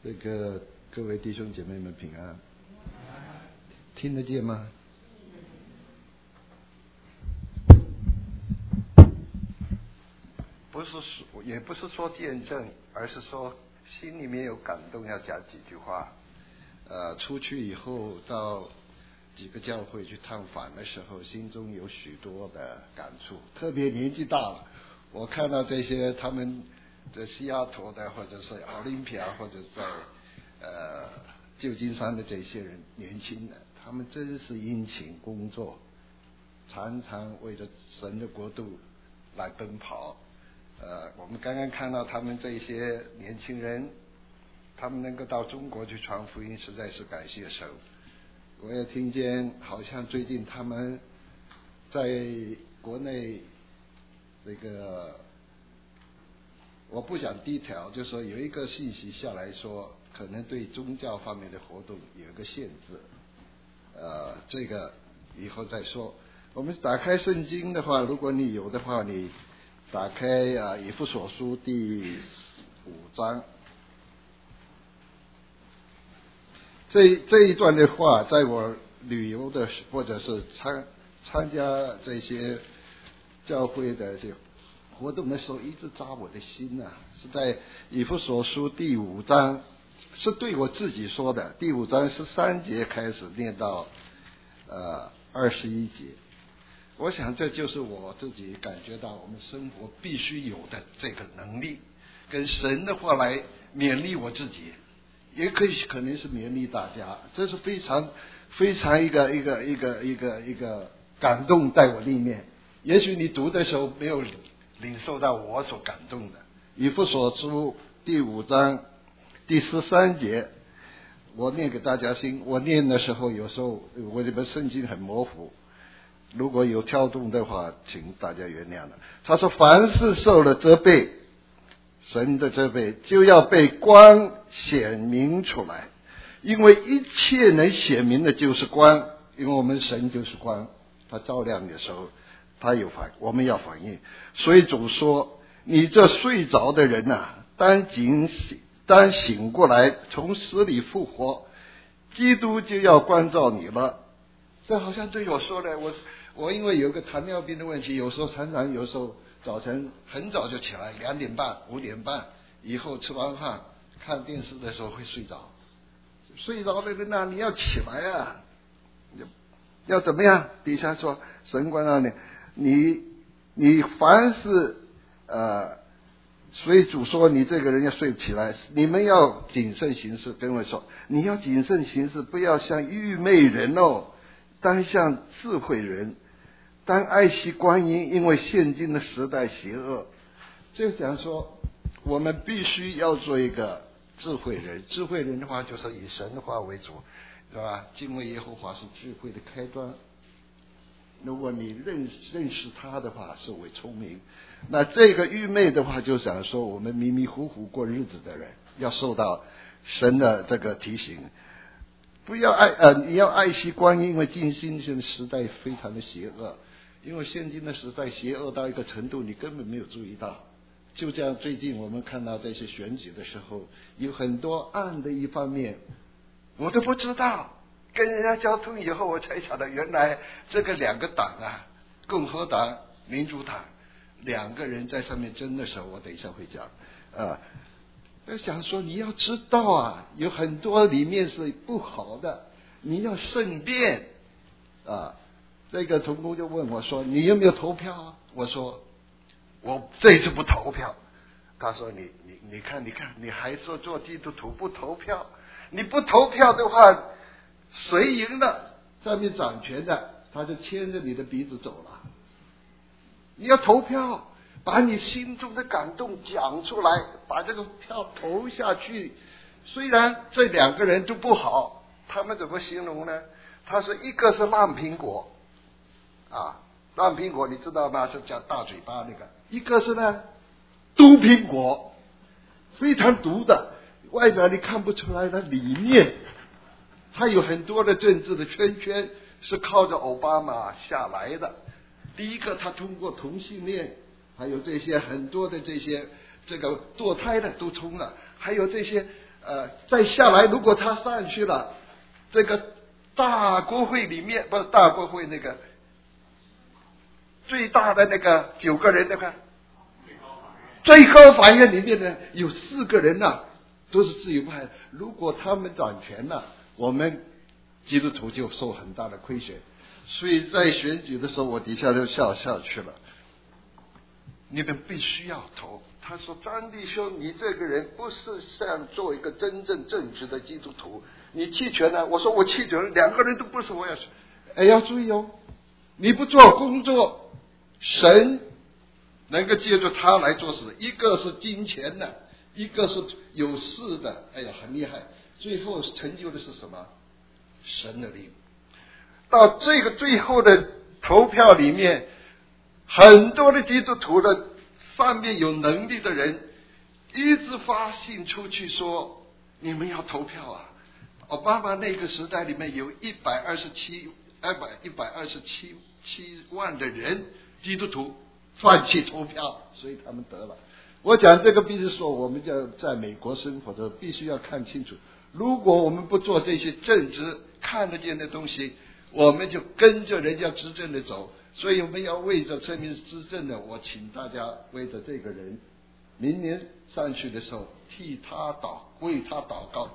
各位弟兄姐妹们平安，听得见吗？也不是说见证，而是说心里面有感动，要讲几句话。出去以后到几个教会去探访的时候，心中有许多的感触，特别年纪大了，我看到这些他们在西雅图的，或者是奥林匹亚，或者在旧金山的这些人，年轻的，他们真是殷勤工作，常常为着神的国度来奔跑。我们刚刚看到他们这些年轻人，他们能够到中国去传福音，实在是感谢神。我也听见好像最近他们在国内我不想低调，就说有一个信息下来说，可能对宗教方面的活动有一个限制。这个以后再说。我们打开圣经的话，如果你有的话，你打开以弗所书第5章。这一段的话，在我旅游的或者是参加这些教会的这活动的时候，一直扎我的心啊。是在以弗所书第5章，是对我自己说的。第5章13节开始念到21节。我想这就是我自己感觉到我们生活必须有的这个能力，跟神的话来勉励我自己，也可能是勉励大家。这是非常非常一个感动在我里面。也许你读的时候没有领受到我所感动的。以弗所书第5章第13节，我念给大家听。我念的时候有时候我这本圣经很模糊，如果有跳动的话，请大家原谅了。他说：凡是受了责备，神的责备就要被光显明出来，因为一切能显明的就是光，因为我们神就是光，他照亮的时候我们要反应。所以主说，你这睡着的人啊，当醒过来，从死里复活，基督就要光照你了。这好像对我说的，我因为有个糖尿病的问题，有时候早晨很早就起来，2点半、5点半以后吃完饭看电视的时候会睡着。睡着的人啊，你要起来啊，要怎么样？底下说神光照你凡是所以主说你这个人要睡起来，你们要谨慎行事。跟我说，你要谨慎行事，不要像愚昧人哦，当像智慧人，当爱惜光阴，因为现今的时代邪恶。就讲说我们必须要做一个智慧人。智慧人的话就是以神的话为主，是吧？敬畏耶和华是智慧的开端。如果你认识他的话，是为聪明。那这个愚昧的话，就想说我们迷迷糊糊过日子的人，要受到神的这个提醒。不要你要爱惜光阴，因为现今的时代非常的邪恶。因为现今的时代邪恶到一个程度，你根本没有注意到。就这样，最近我们看到这些选举的时候，有很多暗的一方面，我都不知道。跟人家交通以后，我才晓得原来这个2个党啊，共和党、民主党2个人在上面争的时候，我等一下会讲我想说你要知道啊，有很多里面是不好的，你要慎辨这个同工就问我说，你有没有投票啊？我说我这次不投票。他说你看你还说做基督徒不投票，你不投票的话，谁赢了上面掌权的，他就牵着你的鼻子走了。你要投票，把你心中的感动讲出来，把这个票投下去。虽然这2个人都不好，他们怎么形容呢？他说一个是烂苹果烂苹果你知道吗？是叫大嘴巴那个。一个是呢毒苹果，非常毒的，外表你看不出来，它里面他有很多的政治的圈圈是靠着奥巴马下来的。第一个，他通过同性恋，还有这些很多的这个堕胎的都通了，还有这些再下来，如果他上去了，这个大国会里面，不是大国会那个最大的那个9个人那个最高法院里面呢，有4个人呢，都是自由派。如果他们掌权了，我们基督徒就受很大的亏损。所以在选举的时候，我底下就笑去了。你们必须要投。他说：“张弟兄，你这个人不是想做一个真正正直的基督徒，你弃权了。”我说：“我弃权，2个人都不是我要选。”要注意哦，你不做工作，神能够借助他来做事。一个是金钱的，一个是有势的，很厉害。最后成就的是什么？神的灵。到这个最后的投票里面，很多的基督徒的上面有能力的人一直发信出去说，你们要投票啊。奥巴马那个时代里面有127万的人基督徒放弃投票，所以他们得了。我讲这个必须说，我们要在美国生活的必须要看清楚，如果我们不做这些正直看得见的东西，我们就跟着人家执政的走。所以我们要为着这名执政的，我请大家为着这个人明年上去的时候替他为他祷告，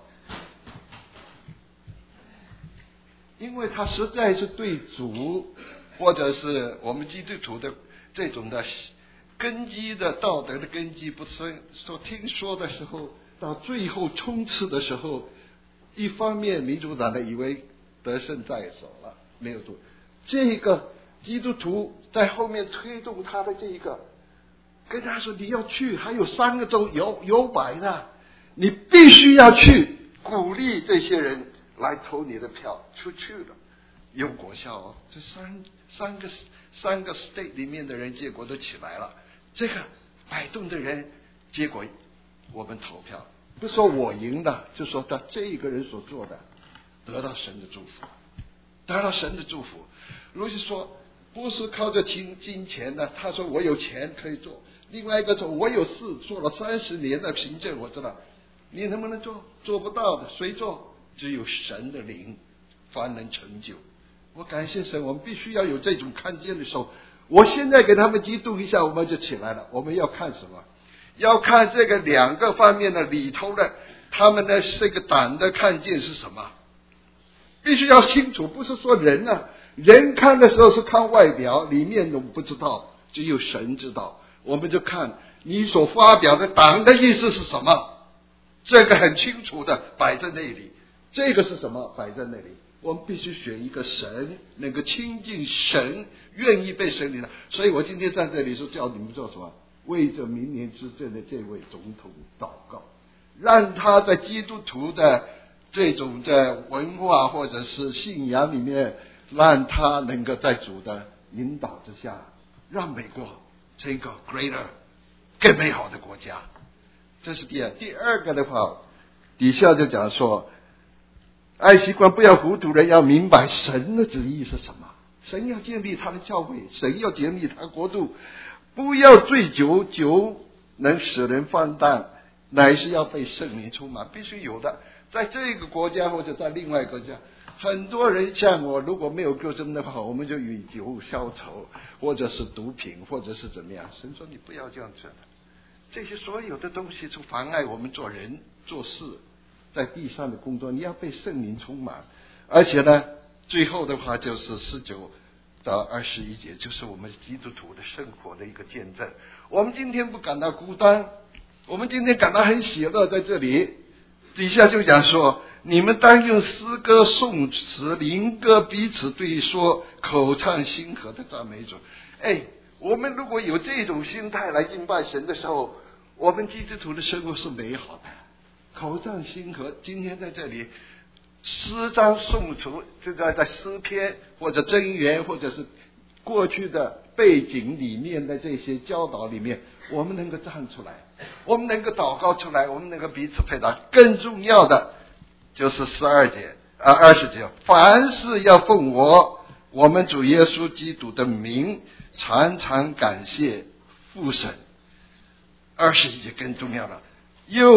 因为他实在是对主或者是我们基督徒的这种的根基的道德的根基不深，所听说的时候，到最后冲刺的时候，一方面民主党的以为得胜在手了，没有做这个基督徒在后面推动他的这一个，跟他说你要去，还有3个州有摆的，你必须要去，鼓励这些人来投你的票，出去了，有果效哦。这三个 state 里面的人结果都起来了，这个摆动的人，结果我们投票，不说我赢了，就说他这个人所做的得到神的祝福，得到神的祝福。如果说不是靠着金钱的，他说我有钱可以做，另外一个说我有事，做了30年的行政，我知道你能不能做，做不到的，谁做？只有神的灵方能成就。我感谢神，我们必须要有这种看见的时候。我现在给他们激动一下，我们就起来了。我们要看什么？要看这个2个方面的里头的他们的这个党的看见是什么，必须要清楚。不是说人啊，人看的时候是看外表，里面都不知道，只有神知道。我们就看你所发表的党的意思是什么，这个很清楚的摆在那里。这个是什么？摆在那里。我们必须选一个神能够亲近神，愿意被神领导。所以我今天在这里说，叫你们做什么？为着明年执政的这位总统祷告，让他在基督徒的这种的文化或者是信仰里面，让他能够在主的引导之下，让美国成一个 greater 更美好的国家。这是第二个的话，底下就讲说，爱惜官不要糊涂人，要明白神的旨意是什么。神要建立他的教会，神要建立他的国度，不要醉酒，酒能使人放荡，乃是要被圣灵充满，必须有的。在这个国家或者在另外一个国家，很多人像我，如果没有救真的话，我们就与酒消愁，或者是毒品，或者是怎么样。神说你不要这样子的，这些所有的东西就妨碍我们做人做事，在地上的工作，你要被圣灵充满。而且呢，最后的话就是19到21节，就是我们基督徒的生活的一个见证。我们今天不感到孤单，我们今天感到很喜乐。在这里底下就讲说，你们当用诗歌、颂词、灵歌彼此对说，口唱心和的赞美主。我们如果有这种心态来敬拜神的时候，我们基督徒的生活是美好的，口唱心和。今天在这里诗章颂词，这个在诗篇或者箴言或者是过去的背景里面的这些教导里面，我们能够站出来，我们能够祷告出来，我们能够彼此配搭。更重要的就是20节，凡事要奉我们主耶稣基督的名，常常感谢父神。21节更重要了，又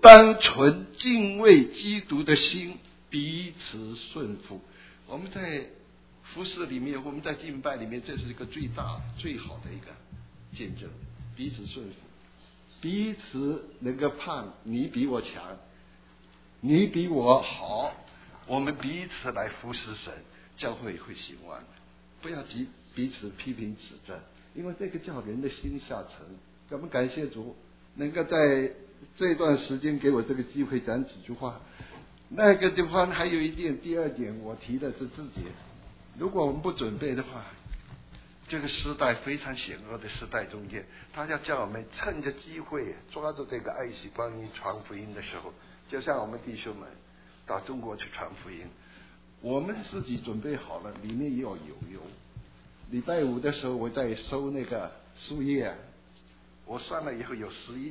单纯敬畏基督的心，彼此顺服。我们在服事里面，我们在敬拜里面，这是一个最大最好的一个见证，彼此顺服，彼此能够盼你比我强，你比我好，我们彼此来服侍神，教会会兴旺的。不要彼此批评指责，因为这个叫人的心下沉。我们感谢主，能够在这段时间给我这个机会讲几句话。那个地方还有一点，第二点我提的是自己，如果我们不准备的话，这个时代非常险恶的时代中间，他要叫我们趁着机会，抓住这个爱惜光阴传福音的时候，就像我们弟兄们到中国去传福音，我们自己准备好了，里面也要有油。礼拜五的时候我在收那个树叶，我算了以后有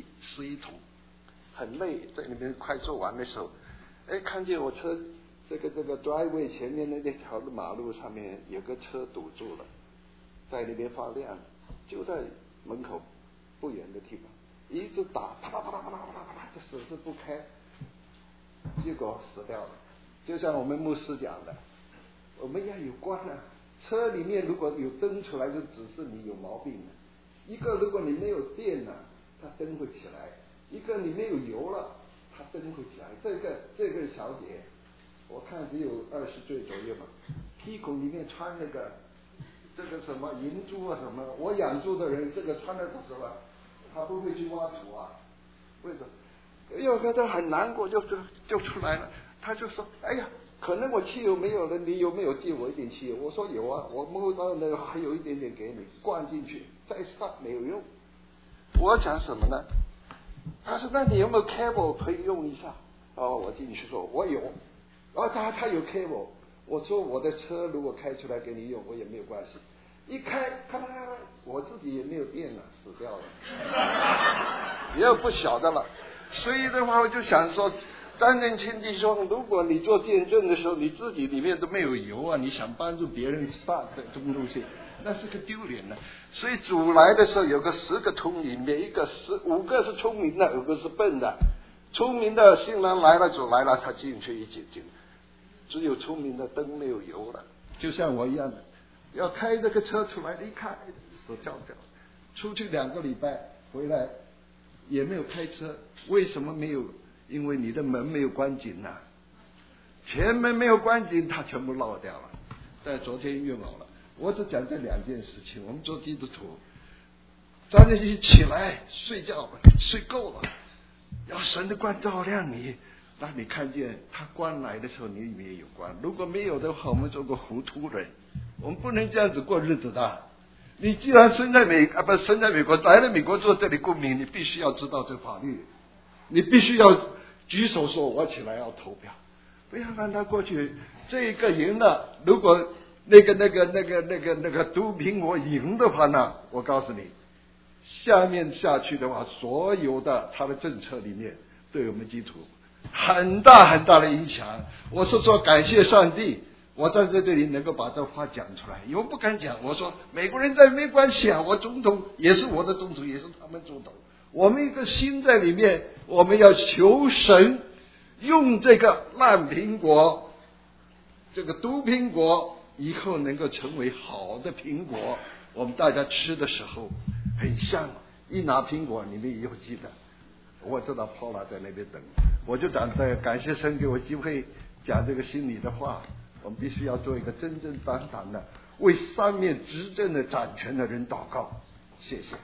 11桶，很累，在那边快做完的时候，看见我车这个 driveway 前面那条马路上面有个车堵住了，在那边发亮，就在门口不远的地方，一直打，啪啪啪啪啪啪啪啪，就死是不开，结果死掉了。就像我们牧师讲的，我们要有光啊，车里面如果有灯出来，就指示你有毛病了。一个如果你没有电了，它灯会起来；一个你没有油了，它灯会起来。这个小姐，我看只有20岁左右吧，屁股里面穿那个这个什么银珠啊什么，我养猪的人这个穿的是什么？他不会去挖土啊？为什么？有个他很难过，就出来了。他就说：“哎呀，可能我汽油没有了，你有没有借我一点汽油？”我说：“有啊，我摸到那个还有一点点给你，灌进去再上没有用。”我讲什么呢？他说：“那你有没有 cable 可以用一下？”哦，我进去说：“我有。”然后他有 cable， 我说我的车如果开出来给你用，我也没有关系。一开，咔啦咔啦，我自己也没有电了，死掉了，也不晓得了。所以的话，我就想说，张正清弟兄，如果你做见证的时候，你自己里面都没有油啊，你想帮助别人撒的东西，那是个丢脸的。所以主来的时候有个10个童女，每一个5个是聪明的，5个是笨的。聪明的新郎来了，主来了，他进去一进，只有聪明的灯没有油了，就像我一样的，要开这个车出来，一开死跳跳，出去2个礼拜回来也没有开车。为什么没有？因为你的门没有关紧啊，前门没有关紧，它全部落掉了。在昨天用好了，我只讲这2件事情。我们做基督徒，早点起来睡觉，睡够了，要神的光照亮你，让你看见他光来的时候，你里面有光。如果没有的话，我们做个糊涂人，我们不能这样子过日子的。你既然生在美国，来了美国做这里公民，你必须要知道这法律，你必须要举手说我起来要投票，不要让他过去。这个赢了，如果那个毒品我赢的话呢，我告诉你，下去的话，所有的他的政策里面对我们基督徒很大很大的影响。我是说感谢上帝，我在这里能够把这话讲出来，因为不敢讲。我说美国人在没关系啊，我总统也是我的总统，也是他们总统。我们一个心在里面，我们要求神用这个烂苹果，这个毒苹果以后能够成为好的苹果，我们大家吃的时候很香。一拿苹果，你们以后记得，我知道 Paula 在那边等，我就讲在感谢神给我机会讲这个心里的话。我们必须要做一个真正当当的为上面执政的掌权的人祷告。谢谢。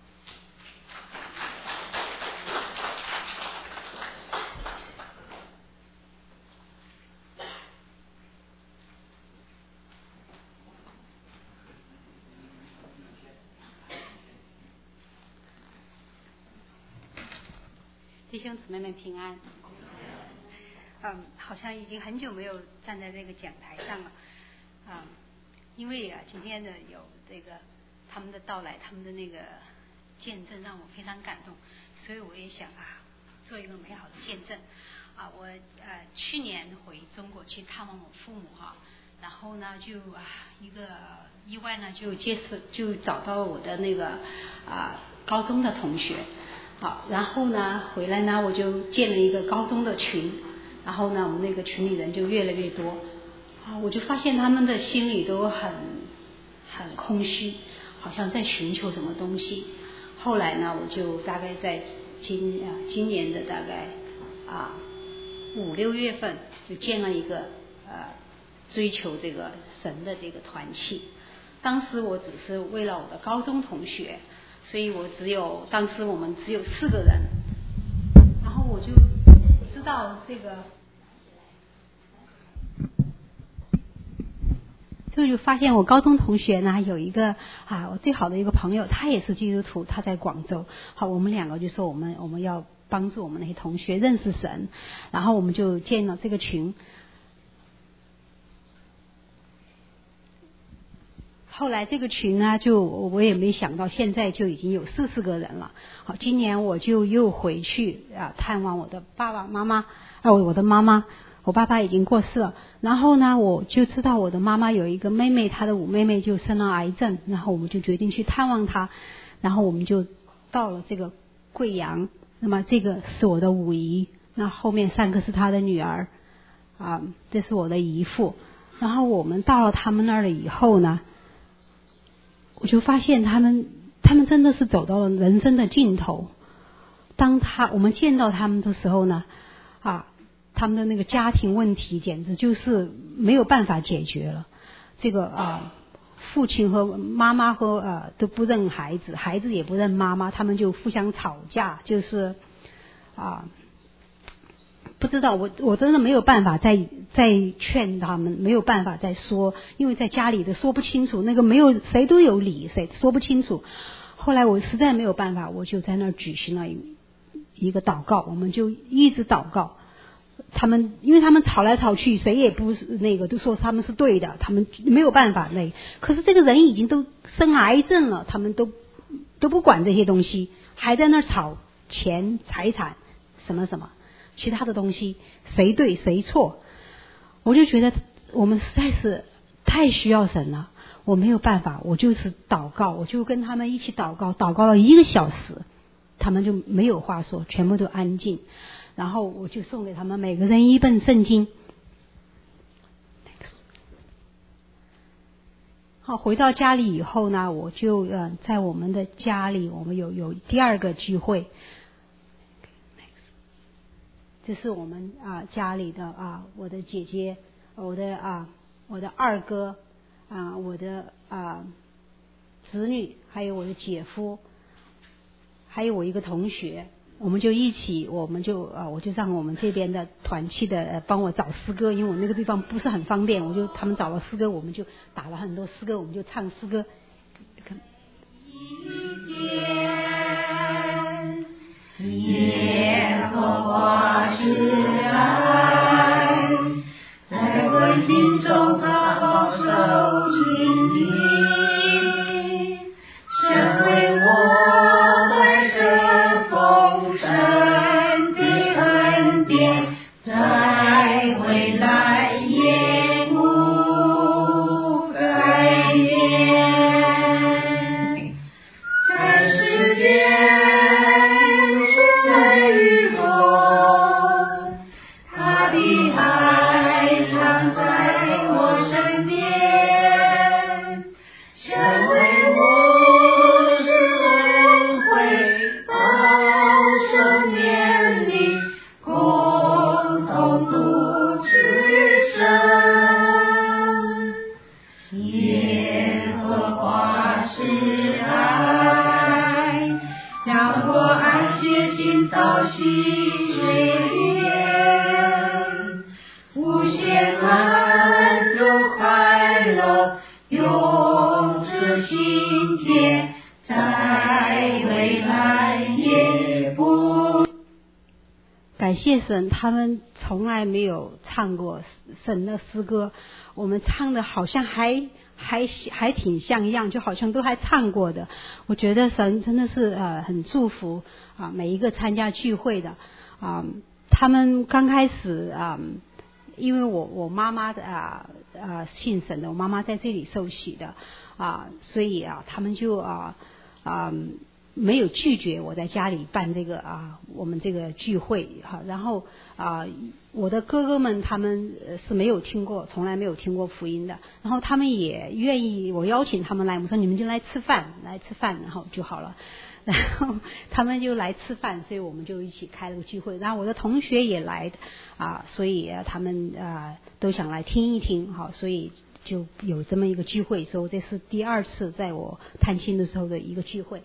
弟兄姊妹们平安。好像已经很久没有站在这个讲台上了，因为今天的有这个他们的到来，他们的那个见证让我非常感动，所以我也想做一个美好的见证。我去年回中国去探望我父母然后呢就一个意外呢就找到我的那个高中的同学好，然后呢回来呢我就建了一个高中的群，然后呢我们那个群里人就越来越多，我就发现他们的心里都很空虚，好像在寻求什么东西。后来呢我就大概在今年的大概5、6月份就建了一个追求这个神的这个团契。当时我只是为了我的高中同学，所以当时我们只有4个人，然后我就知道这个，就发现我高中同学呢有一个我最好的一个朋友，他也是基督徒，他在广州。好，我们2个就说我们要帮助我们那些同学认识神，然后我们就建了这个群。后来这个群呢，我也没想到，现在就已经有40个人了。好，今年我就又回去探望我的爸爸妈妈，我的妈妈，我爸爸已经过世了。然后呢，我就知道我的妈妈有一个妹妹，她的5妹妹就生了癌症，然后我们就决定去探望她，然后我们就到了这个贵阳。那么这个是我的5姨，那后面3个是她的女儿，这是我的姨父。然后我们到了他们那儿了以后呢，我就发现他们真的是走到了人生的尽头。当我们见到他们的时候呢，他们的那个家庭问题简直就是没有办法解决了。这个父亲和妈妈都不认孩子，孩子也不认妈妈，他们就互相吵架，就是不知道，我真的没有办法再劝他们，没有办法再说，因为在家里的说不清楚，那个没有谁都有理，谁说不清楚。后来我实在没有办法，我就在那儿举行了一个祷告，我们就一直祷告。因为他们吵来吵去，谁也不是都说他们是对的，他们没有办法可是这个人已经都生癌症了，他们都不管这些东西，还在那儿吵钱财产什么什么其他的东西，谁对谁错。我就觉得我们实在是太需要神了，我没有办法，我就是祷告，我就跟他们一起祷告了1个小时，他们就没有话说，全部都安静。然后我就送给他们每个人1本圣经。好，回到家里以后呢，我就在我们的家里，我们有第2个聚会。这是我们家里的我的姐姐，我的2哥，我的子女，还有我的姐夫，还有我一个同学。我们就一起，我就让我们这边的团契的帮我找诗歌，因为我那个地方不是很方便，他们找了诗歌，我们就打了很多诗歌，我们就唱诗歌。 耶和华是爱，在困境中他保守军力，神为我摆设丰盛的恩典，在未来也不改变，在世间感谢神，他们从来没有唱过神的诗歌，我们唱的好像还挺像样，就好像都还唱过的。我觉得神真的是很祝福每一个参加聚会的他们刚开始因为我妈妈的信神的，我妈妈在这里受洗的所以他们就没有拒绝我在家里办这个我们这个聚会哈，然后我的哥哥们他们是没有听过，从来没有听过福音的，然后他们也愿意我邀请他们来，我说你们就来吃饭，然后就好了，然后他们就来吃饭，所以我们就一起开了个聚会，然后我的同学也来所以他们都想来听一听哈，所以就有这么一个聚会，所以这是第2次在我探亲的时候的一个聚会。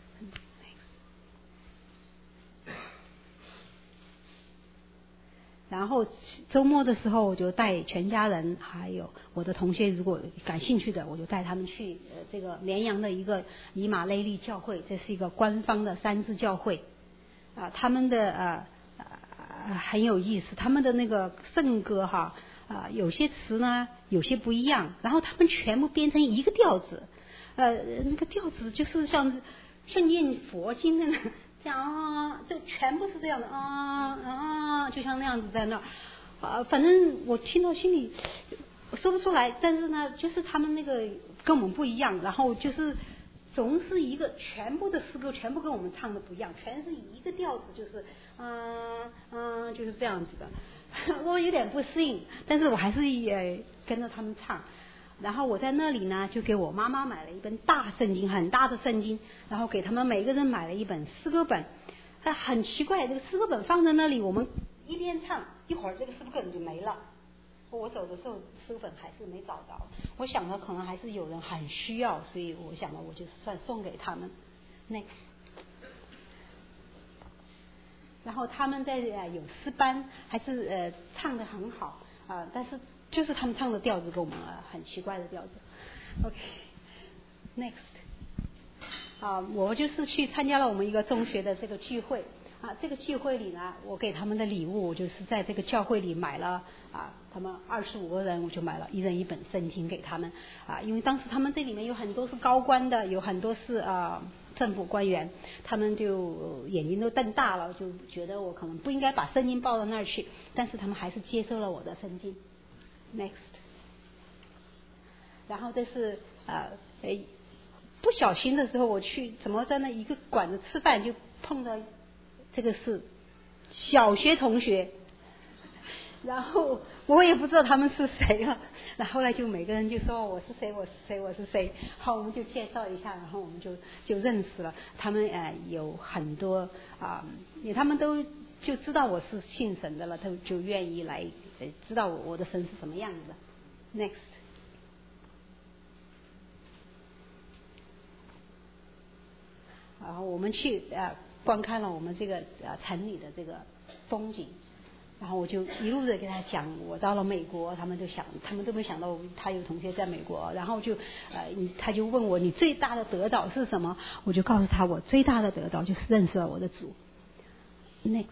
然后周末的时候我就带全家人还有我的同学，如果感兴趣的我就带他们去这个绵阳的一个以马内利教会，这是一个官方的3字教会他们的很有意思，他们的那个圣歌有些词呢有些不一样，然后他们全部编成一个调子，那个调子就是像念佛经的这样就全部是这样的就像那样子在那反正我听到心里说不出来，但是呢就是他们那个跟我们不一样，然后就是总是一个全部的诗歌全部跟我们唱的不一样，全是一个调子，就是就是这样子的我有点不适应，但是我还是也跟着他们唱。然后我在那里呢就给我妈妈买了一本大圣经，很大的圣经，然后给他们每个人买了一本诗歌本。很奇怪，这个诗歌本放在那里，我们一边唱一会儿这个诗歌本就没了，我走的时候诗歌本还是没找着，我想着可能还是有人很需要，所以我想了我就算送给他们。 Next， 然后他们在有诗班，还是唱得很好但是就是他们唱的调子跟我们很奇怪的调子。 OK， Next， 我就是去参加了我们一个中学的这个聚会这个聚会里呢，我给他们的礼物，我就是在这个教会里买了他们25个人，我就买了一人一本圣经给他们因为当时他们这里面有很多是高官的，有很多是政府官员，他们就眼睛都瞪大了，就觉得我可能不应该把圣经抱到那儿去，但是他们还是接受了我的圣经。 Next， 然后这是不小心的时候我去怎么在那一个馆子吃饭，就碰到这个是小学同学，然后我也不知道他们是谁了，然后后来就每个人就说我是谁我是谁我是谁，好我们就介绍一下，然后我们就认识了。他们有很多他们都就知道我是信神的了，他就愿意来知道我的神是什么样子的。 Next， 然后我们去观看了我们这个城里的这个风景，然后我就一路的给他讲我到了美国，他们都没想到他有同学在美国，然后就他就问我你最大的得着是什么，我就告诉他我最大的得着就是认识了我的主。 Next，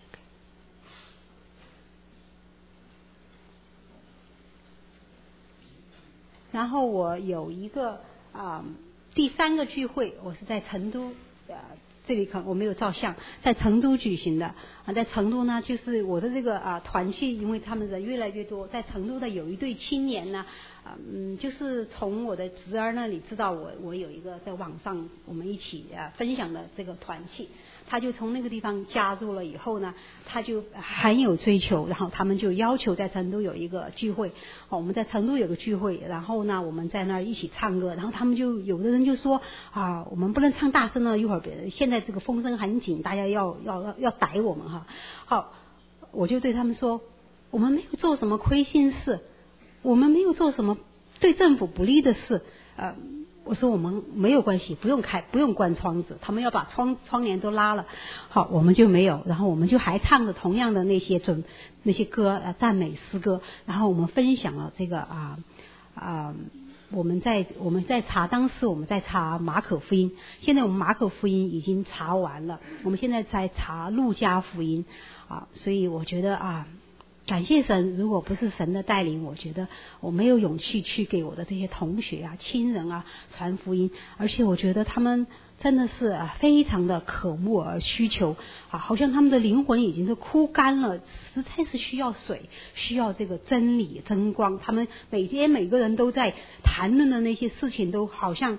然后我有一个第3个聚会，我是在成都这里我没有照相，在成都举行的在成都呢，就是我的这个团契，因为他们人越来越多，在成都的有一对青年呢就是从我的侄儿那里知道我有一个在网上我们一起分享的这个团契，他就从那个地方加入了以后呢，他就很有追求，然后他们就要求在成都有一个聚会我们在成都有个聚会，然后呢我们在那儿一起唱歌，然后他们就有的人就说我们不能唱大声了，一会儿现在这个风声很紧，大家要逮我们好，我就对他们说我们没有做什么亏心事，我们没有做什么对政府不利的事我说我们没有关系，不用关窗子，他们要把窗帘都拉了，好我们就没有，然后我们就还唱着同样的那些歌赞美诗歌，然后我们分享了这个我们在查，当时我们在查马可福音，现在我们马可福音已经查完了，我们现在在查路加福音所以我觉得感谢神，如果不是神的带领，我觉得我没有勇气去给我的这些同学亲人传福音，而且我觉得他们真的是非常的渴慕而需求好像他们的灵魂已经是枯干了，实在是需要水，需要这个真理真光，他们每天每个人都在谈论的那些事情都好像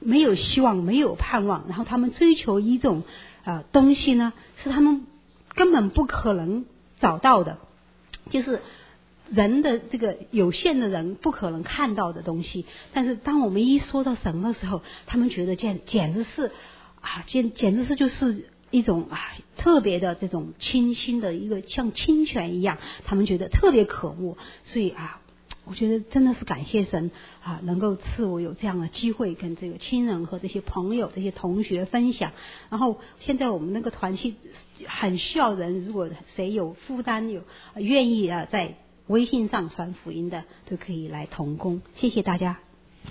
没有希望，没有盼望，然后他们追求一种东西呢，是他们根本不可能找到的，就是人的这个有限的人不可能看到的东西。但是当我们一说到神的时候，他们觉得简直是简直是就是一种特别的这种清新的一个像清泉一样，他们觉得特别渴慕。所以我觉得真的是感谢神能够赐我有这样的机会跟这个亲人和这些朋友这些同学分享。然后现在我们那个团契很需要人，如果谁有负担有愿意在微信上传福音的，都可以来同工。谢谢大家。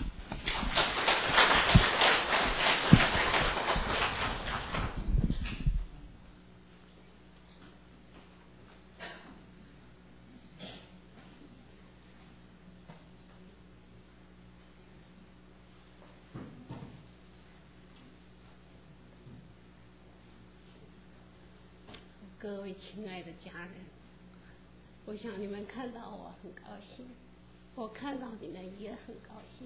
各位亲爱的家人，我想你们看到我很高兴，我看到你们也很高兴。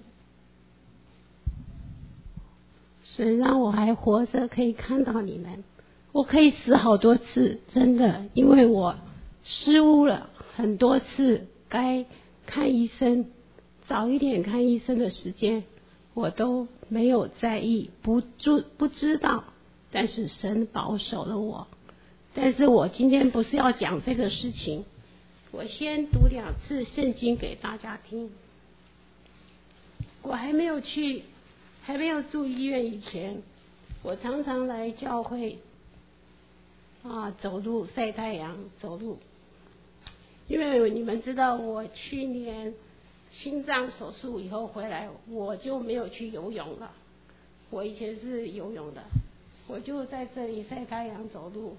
神让我还活着，可以看到你们。我可以死好多次，真的，因为我失误了很多次，该看医生早一点看医生的时间我都没有在意，不知道，但是神保守了我。但是我今天不是要讲这个事情，我先读2次圣经给大家听。我还没有住医院以前，我常常来教会走路晒太阳走路。因为你们知道我去年心脏手术以后回来，我就没有去游泳了。我以前是游泳的，我就在这里晒太阳走路。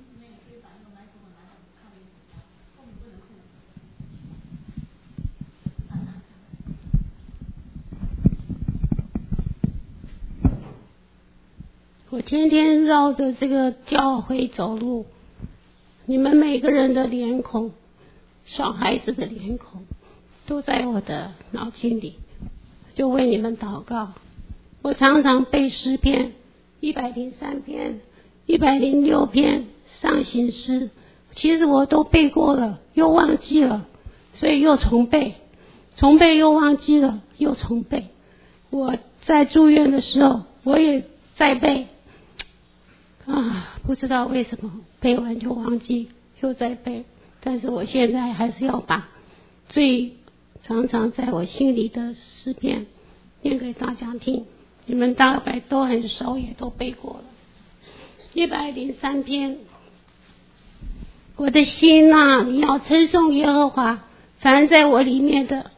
我天天绕着这个教会走路，你们每个人的脸孔，小孩子的脸孔都在我的脑筋里，就为你们祷告。我常常背诗篇103篇106篇上行诗，其实我都背过了又忘记了，所以又重背又忘记了又重背。我在住院的时候我也在背不知道为什么背完就忘记又在背，但是我现在还是要把最常常在我心里的诗篇念给大家听，你们大概都很熟，也都背过了。103篇，我的心你要称颂耶和华，凡在我里面的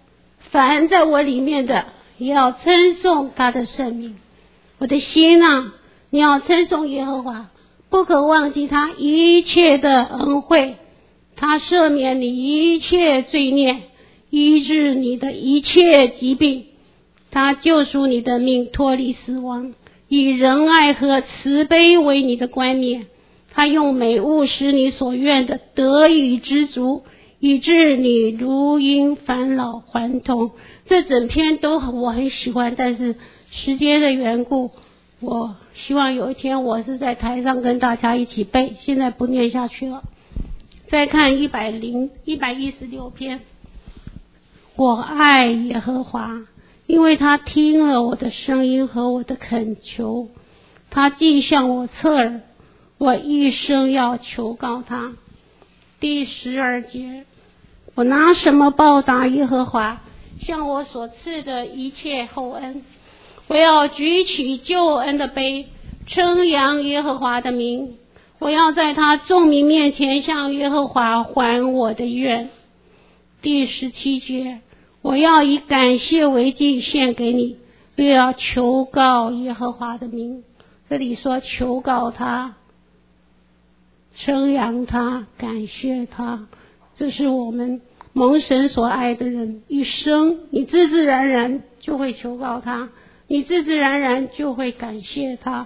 也要称颂他的圣名。我的心你要称颂耶和华，不可忘记他一切的恩惠，他赦免你一切罪孽，医治你的一切疾病，他救赎你的命脱离死亡，以仁爱和慈悲为你的冠冕，他用美物使你所愿的得以知足，以致你如因返老还童。这整篇都我很喜欢，但是时间的缘故，我希望有一天我是在台上跟大家一起背，现在不念下去了。再看116篇，我爱耶和华，因为他听了我的声音和我的恳求，他既向我侧耳，我一生要求告他。第12节，我拿什么报答耶和华向我所赐的一切厚恩？我要举起救恩的杯，称扬耶和华的名。我要在他众民面前向耶和华还我的愿。第17节，我要以感谢为祭献给你，又要求告耶和华的名。这里说求告他，称扬他，感谢他，这是我们蒙神所爱的人一生，你自自然然就会求告他，你自自然然就会感谢他。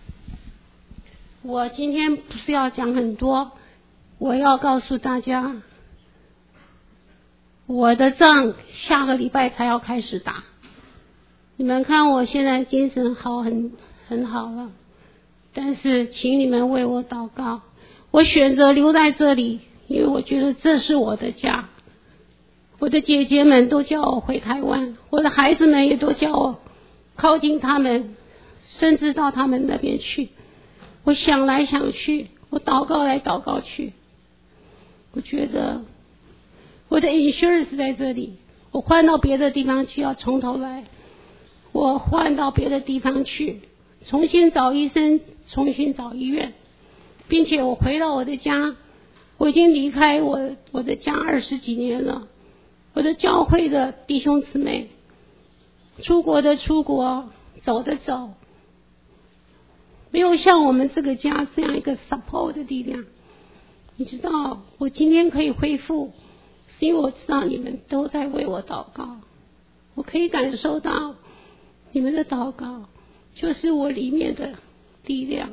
我今天不是要讲很多，我要告诉大家，我的仗下个礼拜才要开始打， 你们看我现在精神很好了，但是请你们为我祷告。我选择留在这里，因为我觉得这是我的家。我的姐姐们都叫我回台湾，我的孩子们也都叫我靠近他们，甚至到他们那边去。我想来想去，我祷告来祷告去，我觉得我的 insurance 在这里，我换到别的地方去要从头来，我换到别的地方去重新找医生，重新找医院，并且我回到我的家。我已经离开我的家20几年了，我的教会的弟兄姊妹，出国的出国，走的走，没有像我们这个家这样一个 support 的力量。你知道我今天可以恢复，是因为我知道你们都在为我祷告，我可以感受到你们的祷告就是我里面的力量。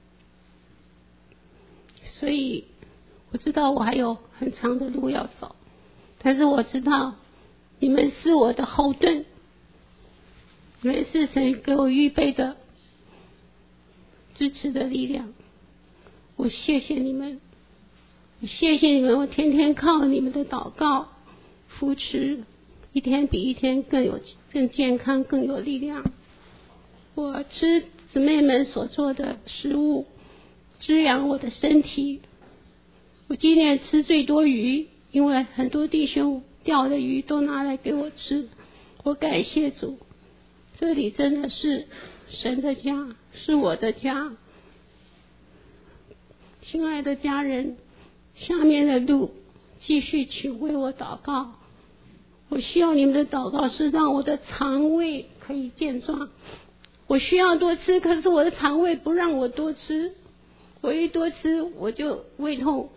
所以我知道我还有很长的路要走，但是我知道你们是我的后盾，你们是神给我预备的支持的力量。我谢谢你们，我谢谢你们，我天天靠你们的祷告扶持，一天比一天更健康，更有力量。我吃姊妹们所做的食物，滋养我的身体。我今年吃最多鱼，因为很多弟兄钓的鱼都拿来给我吃，我感谢主。这里真的是神的家，是我的家。亲爱的家人，下面的路继续请为我祷告。我需要你们的祷告是让我的肠胃可以健壮。我需要多吃，可是我的肠胃不让我多吃，我一多吃我就胃痛，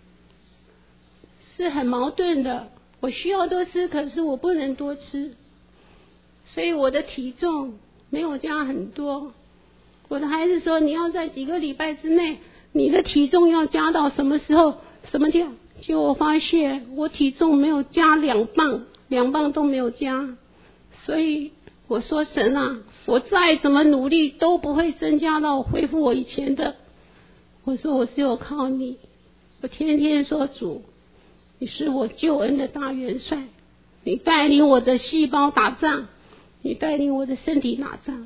是很矛盾的。我需要多吃，可是我不能多吃，所以我的体重没有加很多。我的孩子说，你要在几个礼拜之内，你的体重要加到什么时候什么地方，结果我发现我体重没有加2磅都没有加。所以我说，神啊，我再怎么努力都不会增加到恢复我以前的。我说我只有靠你，我天天说，主，你是我救恩的大元帅，你带领我的细胞打仗，你带领我的身体打仗，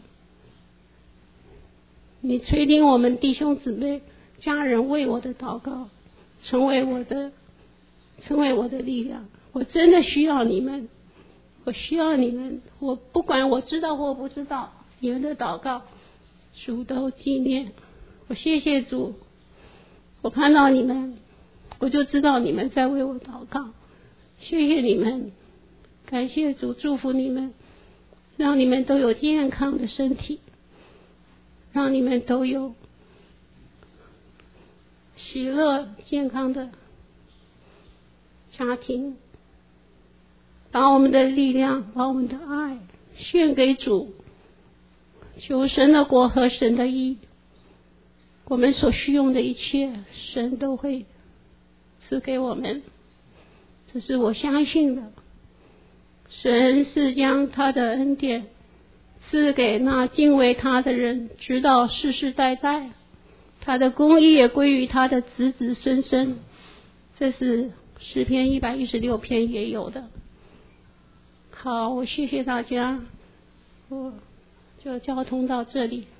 你垂听我们弟兄姊妹家人为我的祷告，成为我的力量。我真的需要你们，我需要你们，我不管我知道或不知道，你们的祷告主都纪念。我谢谢主，我看到你们，我就知道你们在为我祷告。谢谢你们，感谢主，祝福你们，让你们都有健康的身体，让你们都有喜乐健康的家庭，把我们的力量，把我们的爱献给主，求神的国和神的义，我们所需用的一切神都会赐给我们，这是我相信的。神是将他的恩典赐给那敬畏他的人，直到世世代代，他的公义也归于他的子子孙孙。这是诗篇116篇也有的。好，我谢谢大家，我就交通到这里。